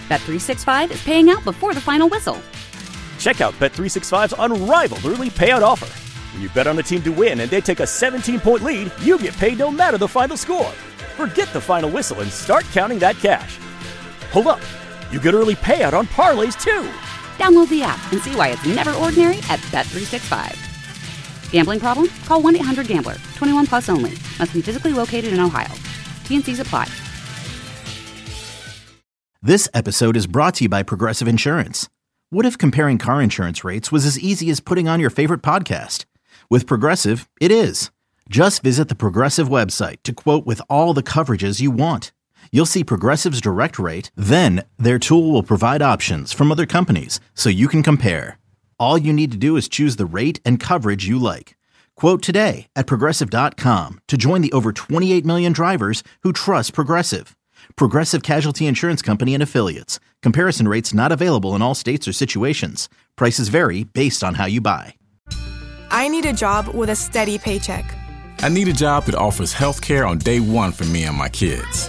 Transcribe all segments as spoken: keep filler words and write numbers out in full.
Bet three sixty-five is paying out before the final whistle. Check out Bet three sixty-five's unrivaled early payout offer. When you bet on a team to win and they take a seventeen-point lead, you get paid no matter the final score. Forget the final whistle and start counting that cash. Hold up. You get early payout on parlays, too. Download the app and see why it's never ordinary at Bet three sixty-five. Gambling problem? Call one eight hundred gambler. twenty-one plus only. Must be physically located in Ohio. T and C's apply. This episode is brought to you by Progressive Insurance. What if comparing car insurance rates was as easy as putting on your favorite podcast? With Progressive, it is. Just visit the Progressive website to quote with all the coverages you want. You'll see Progressive's direct rate, then their tool will provide options from other companies so you can compare. All you need to do is choose the rate and coverage you like. Quote today at Progressive dot com to join the over twenty-eight million drivers who trust Progressive. Progressive Casualty Insurance Company and Affiliates. Comparison rates not available in all states or situations. Prices vary based on how you buy. I need a job with a steady paycheck. I need a job that offers health care on day one for me and my kids.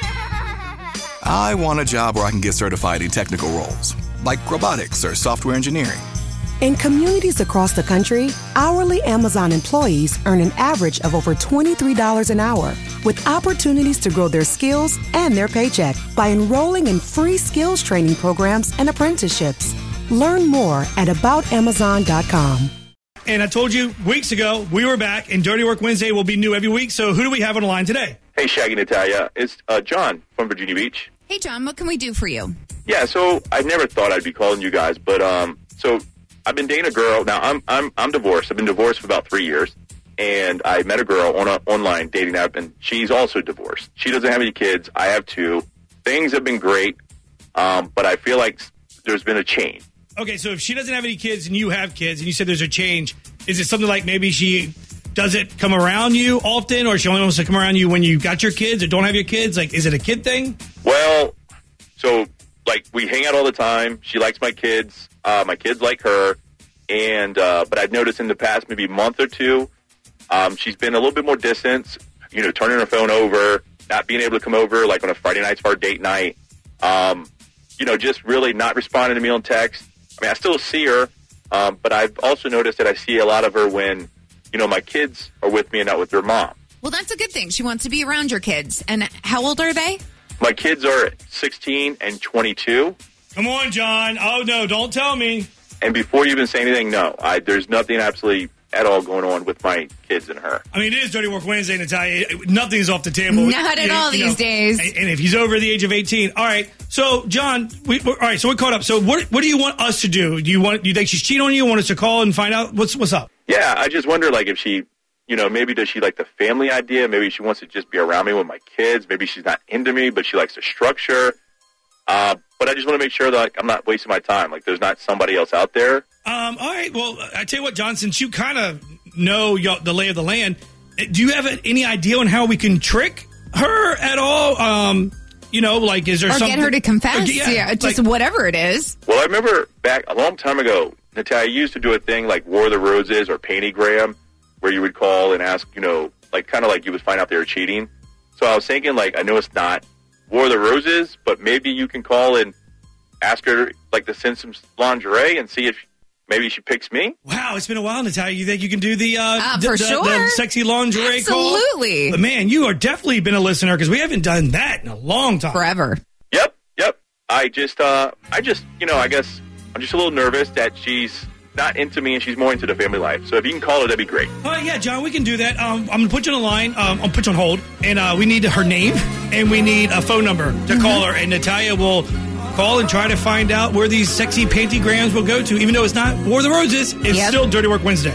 I want a job where I can get certified in technical roles, like robotics or software engineering. In communities across the country, hourly Amazon employees earn an average of over twenty-three dollars an hour, with opportunities to grow their skills and their paycheck by enrolling in free skills training programs and apprenticeships. Learn more at about amazon dot com. And I told you weeks ago, we were back, and Dirty Work Wednesday will be new every week. So who do we have on the line today? Hey, Shaggy Natalia. It's uh, John from Virginia Beach. Hey, John, what can we do for you? Yeah, so I never thought I'd be calling you guys, but um, so I've been dating a girl. Now, I'm I'm I'm divorced. I've been divorced for about three years, and I met a girl on a online dating app, and she's also divorced. She doesn't have any kids. I have two. Things have been great, um, but I feel like there's been a change. Okay, so if she doesn't have any kids and you have kids, and you said there's a change, is it something like maybe she doesn't come around you often, or she only wants to come around you when you got your kids or don't have your kids? Like, is it a kid thing? Well, so, like, we hang out all the time. She likes my kids. Uh, my kids like her. And, uh, but I've noticed in the past maybe month or two, um, she's been a little bit more distant, you know, turning her phone over, not being able to come over, like, on a Friday night for our date night. Um, you know, just really not responding to me on text. I mean, I still see her, um, but I've also noticed that I see a lot of her when, you know, my kids are with me and not with their mom. Well, that's a good thing. She wants to be around your kids. And how old are they? My kids are sixteen and twenty-two. Come on, John. Oh, no, don't tell me. And before you even say anything, no, I, there's nothing absolutely at all going on with my kids and her. I mean, it is Dirty Work Wednesday, Natalia. Nothing's off the table. Not at you, all you these know, days. And if he's over the age of eighteen. All right. So, John, we, all right, so we're caught up. So what what do you want us to do? Do you want? Do you think she's cheating on you? Want us to call and find out what's what's up? Yeah, I just wonder, like, if she, you know, maybe does she like the family idea? Maybe she wants to just be around me with my kids. Maybe she's not into me, but she likes the structure. Uh, but I just want to make sure that like, I'm not wasting my time. Like, there's not somebody else out there. Um, all right. Well, I tell you what, John, since you kind of know your, the lay of the land, do you have any idea on how we can trick her at all? Um, you know, like, is there or something? Or get her to confess. Or, yeah, yeah, just like, whatever it is. Well, I remember back a long time ago, Natalia, you used to do a thing like War of the Roses or Pantygram, where you would call and ask, you know, like kind of like you would find out they were cheating. So I was thinking, like, I know it's not War of the Roses, but maybe you can call and ask her, like, to send some lingerie and see if maybe she picks me. Wow, it's been a while, Natalia. You think you can do the, uh, uh, the, for the, sure. the sexy lingerie Absolutely. call? Absolutely. But, man, you are definitely been a listener because we haven't done that in a long time. Forever. Yep, yep. I just, uh, I just, you know, I guess I'm just a little nervous that she's not into me and she's more into the family life. So if you can call her, that'd be great. All right, yeah, John, we can do that. Um, I'm going to put you on the line. Um, I'll put you on hold. And uh, we need her name and we need a phone number to mm-hmm. call her. And Natalia will call and try to find out where these sexy pantygrams will go to. Even though it's not War of the Roses, it's yep. still Dirty Work Wednesday.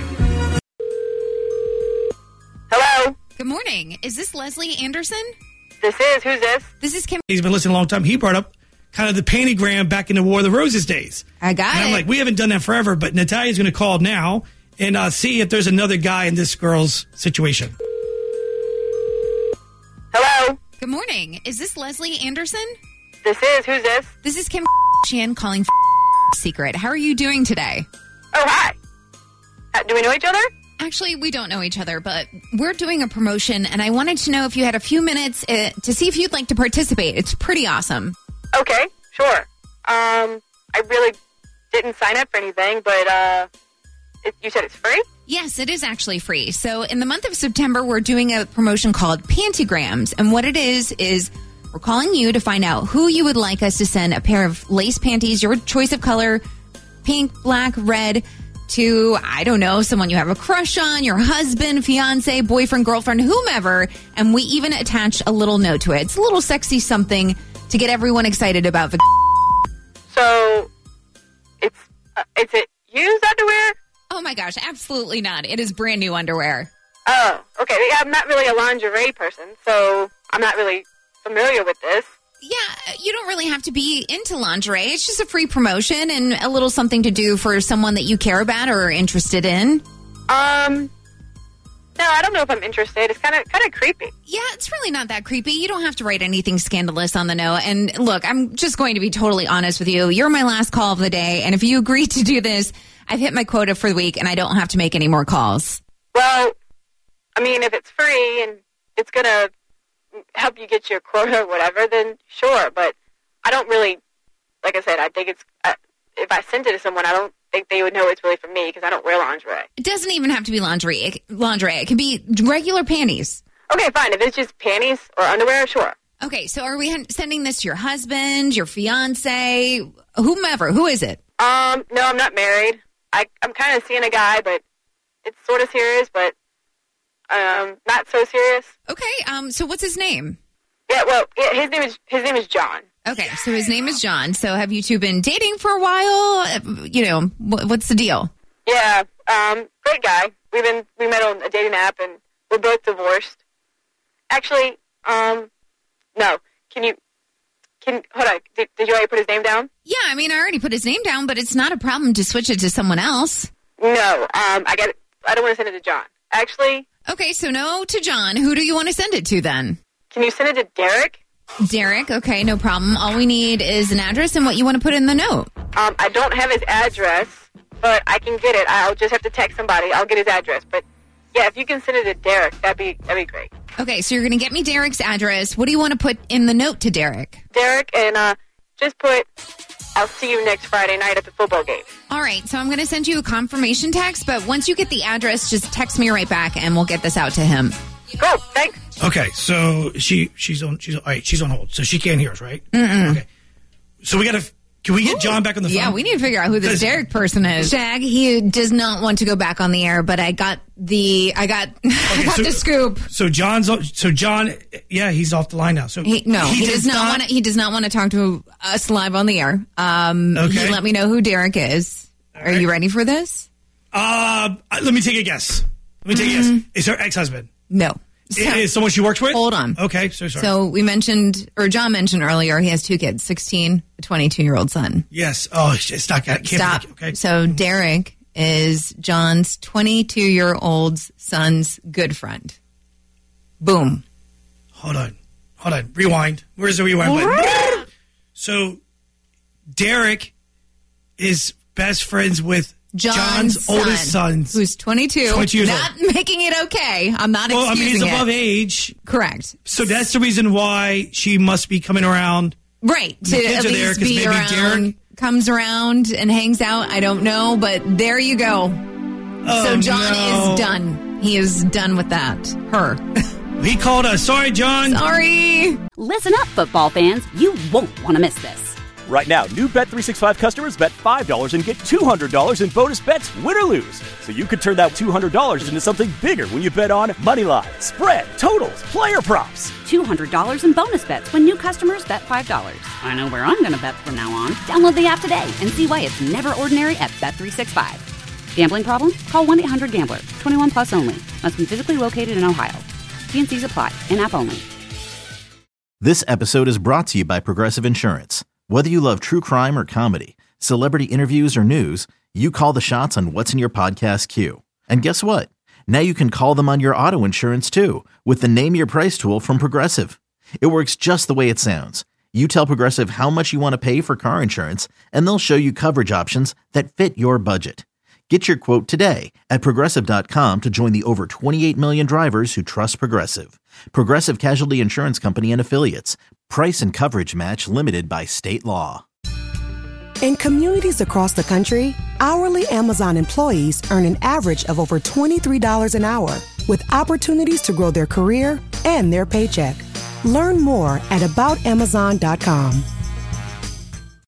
Hello? Good morning. Is this Leslie Anderson? This is. Who's this? This is Kim. He's been listening a long time. He brought up kind of the pantygram back in the War of the Roses days. I got and it. I'm like, we haven't done that forever, but Natalia's going to call now and uh, see if there's another guy in this girl's situation. Hello? Good morning. Is this Leslie Anderson? This is. Who's this? This is Kim Chan calling Secret. How are you doing today? Oh, hi. Uh, do we know each other? Actually, we don't know each other, but we're doing a promotion, and I wanted to know if you had a few minutes uh, to see if you'd like to participate. It's pretty awesome. Okay, Sure. Um, I really didn't sign up for anything, but uh, it, you said it's free? Yes, it is actually free. So in the month of September, we're doing a promotion called Pantygrams. And what it is, is we're calling you to find out who you would like us to send a pair of lace panties, your choice of color, pink, black, red, to, I don't know, someone you have a crush on, your husband, fiance, boyfriend, girlfriend, whomever. And we even attach a little note to it. It's a little sexy something to get everyone excited about the. So, it's, uh, is it used underwear? Oh my gosh, absolutely not. It is brand new underwear. Oh, okay. Yeah, I'm not really a lingerie person, so I'm not really familiar with this. Yeah, you don't really have to be into lingerie. It's just a free promotion and a little something to do for someone that you care about or are interested in. Um, no, I don't know if I'm interested. It's kind of kind of creepy. Yeah, it's really not that creepy. You don't have to write anything scandalous on the note. And look, I'm just going to be totally honest with you. You're my last call of the day. And if you agree to do this, I've hit my quota for the week and I don't have to make any more calls. Well, I mean, if it's free and it's going to help you get your quota or whatever, then sure. But I don't really, like I said, I think it's, uh, if I sent it to someone, I don't think they would know it's really for me because I don't wear lingerie. It doesn't even have to be lingerie. It, lingerie. It can be regular panties. Okay, fine. If it's just panties or underwear, sure. Okay, so are we sending this to your husband, your fiance, whomever? Who is it? Um, no, I'm not married. I, I'm kind of seeing a guy, but it's sort of serious, but um, not so serious. Okay, um, so what's his name? Yeah, well, yeah, his name is his name is John. Okay, so his name is John. So have you two been dating for a while? You know, what's the deal? Yeah, um, great guy. We've been we met on a dating app, and we're both divorced. Actually, um, no. Can you? Can hold on? Did, did you already put his name down? Yeah, I mean, I already put his name down, but it's not a problem to switch it to someone else. No, um, I got. I don't want to send it to John. Actually. Okay, so no to John. Who do you want to send it to then? Can you send it to Derek? Derek, okay, no problem. All we need is an address and what you want to put in the note. Um, I don't have his address, but I can get it. I'll just have to text somebody. I'll get his address. But yeah, if you can send it to Derek, that'd be that'd be great. Okay, so you're going to get me Derek's address. What do you want to put in the note to Derek? Derek, and uh, just put, I'll see you next Friday night at the football game. All right, so I'm going to send you a confirmation text, but once you get the address, just text me right back and we'll get this out to him. Cool, thanks. Okay, so she she's on she's all right, she's on hold, so she can't hear us, right? Mm-mm. Okay, so we gotta. Can we get John back on the phone? Yeah, we need to figure out who this Derek person is. Shag, he does not want to go back on the air, but I got the I got okay, I got so, the scoop. So John's so John, yeah, he's off the line now. So he, no, he, he does, does not, not want to. He does not want to talk to us live on the air. Um, okay. He let me know who Derek is. All Are right. you ready for this? Uh, let me take a guess. Let me take mm-hmm. a guess. Is her ex-husband? No. So, it is someone she works with? Hold on. Okay, so sorry. So we mentioned, or John mentioned earlier, he has two kids, sixteen, a twenty-two-year-old son. Yes. Oh, it's not. Can't Stop. Be, okay. So Derek is John's twenty-two-year-old son's good friend. Boom. Hold on. Hold on. Rewind. Where's the rewind button? So Derek is best friends with John's, John's son, oldest son, who's twenty-two, twenty years not old. making it okay. I'm not well, excusing I mean, he's it. above age. Correct. So that's the reason why she must be coming around. Right. To at least there, be maybe around, Derek comes around and hangs out. I don't know, but there you go. Oh, so John no. is done. He is done with that. Her. He called us. Sorry, John. Sorry. Listen up, football fans. You won't want to miss this. Right now, new Bet three sixty-five customers bet five dollars and get two hundred dollars in bonus bets, win or lose. So you could turn that two hundred dollars into something bigger when you bet on money line, spread, totals, player props. two hundred dollars in bonus bets when new customers bet five dollars. I know where I'm going to bet from now on. Download the app today and see why it's never ordinary at Bet three sixty-five. Gambling problem? Call one eight hundred gambler. twenty-one plus only. Must be physically located in Ohio. T and C's apply. In-app only. This episode is brought to you by Progressive Insurance. Whether you love true crime or comedy, celebrity interviews or news, you call the shots on what's in your podcast queue. And guess what? Now you can call them on your auto insurance too with the Name Your Price tool from Progressive. It works just the way it sounds. You tell Progressive how much you want to pay for car insurance, and they'll show you coverage options that fit your budget. Get your quote today at Progressive dot com to join the over twenty-eight million drivers who trust Progressive. Progressive Casualty Insurance Company and Affiliates. Price and coverage match limited by state law. In communities across the country, hourly Amazon employees earn an average of over twenty-three dollars an hour, with opportunities to grow their career and their paycheck. Learn more at about amazon dot com.